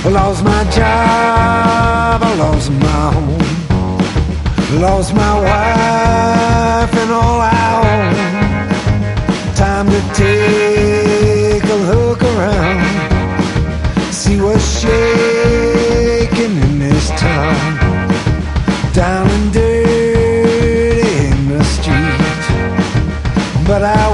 Lost my job, I lost my home, lost my wife and all I own. Time to take a look around, see what's shaking in this town. Down and dirty in the street, but I